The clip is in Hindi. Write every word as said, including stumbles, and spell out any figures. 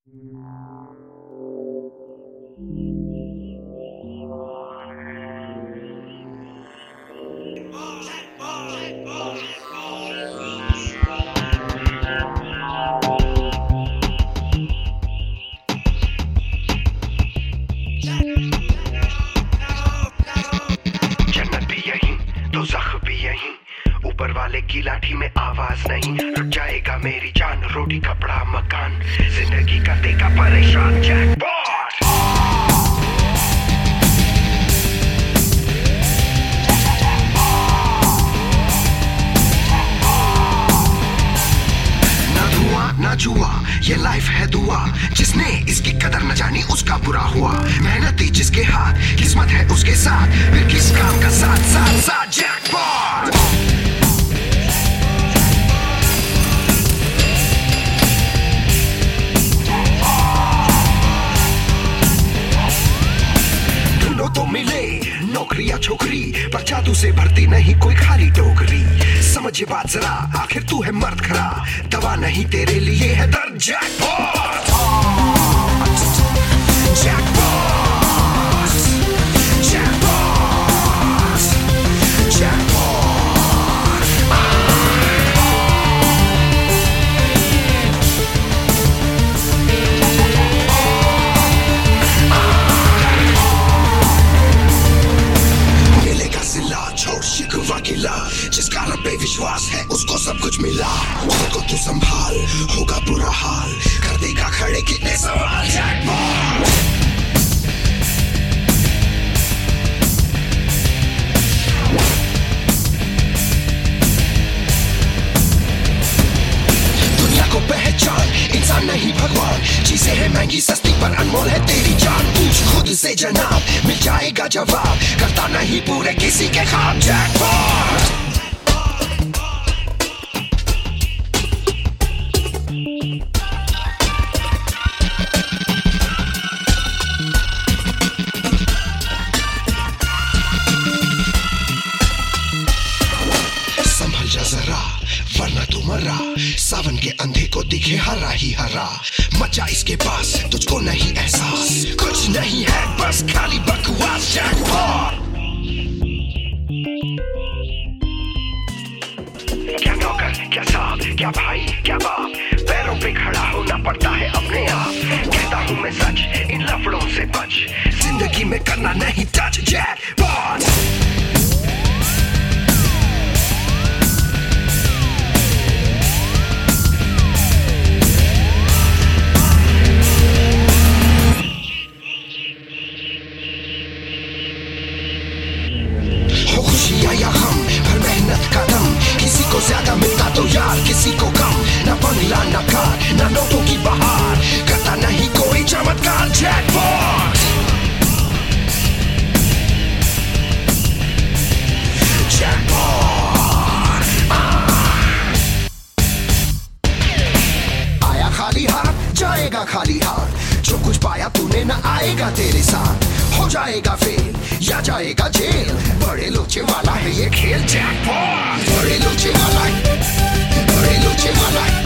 जन्नत भी यहीं, दोज़ख भी यहीं, ऊपर वाले की लाठी में आवाज नहीं। रुक जाएगा मेरी जान, रोटी कपड़ा मकान, जिंदगी का देगा परेशान जैकपॉट। ना धुआं ना जुआ, ये लाइफ है दुआ, जिसने इसकी कदर न जानी उसका बुरा हुआ। मेहनती जिसके हाथ, किस्मत है उसके साथ, फिर किस काम का साथ साथ साथ जैकपॉट। ढूंढो तो मिले नौकरी या छोकरी, पर जादू से भरती नहीं कोई खाली टोकरी। समझ ये बात जरा, आखिर तू है मर्द खरा, दवा नहीं तेरे लिए है दर्द जैकपॉट। Jackpot, jackpot, jackpot. मिलेगा सिला, छोड़ शिकवा गिला, जिसका रब पे विश्वास है उसको सब कुछ मिला। खुद को तू संभाल, होगा बुरा हाल, कर देगा खड़े कितने सवाल जैकपॉट। दुनिया को पहचान, इंसान नहीं भगवान, चीजें है महंगी सस्ती पर अनमोल है तेरी जान। पूछ खुद से जनाब, मिल जाएगा जवाब, करता नहीं पूरे किसी के ख्वाब जैकपॉट। संभल जा जरा वरना तू मरा, सावन के अंधे को दिखे हरा ही हरा। मचा इसके पास तुझको नहीं एहसास, कुछ नहीं है बस खाली बकवास जैकपॉट। क्या नौकर, क्या साहब, क्या भाई, क्या बाप, पैरों पे खड़ा होना पड़ता है अपने आप। कहता हूँ मैं सच, इन लफड़ों से बच, जिंदगी में करना नहीं टच जैकपॉट। या हम हर मेहनत का दम, किसी को ज्यादा मिलता तो यार किसी को कम। ना बंगला ना कार ना नोटों की बहार, करता नहीं कोई चमत्कार जैकपॉट। जैकपॉट आया खाली हाथ जाएगा खाली हाथ, जो कुछ पाया तूने ना आएगा तेरे साथ। हो जाएगा फेल या जाएगा जेल, बड़े लोचे वाला है ये खेल जैकपॉट। बड़े लोचे वाला, बड़े लोचे वाला।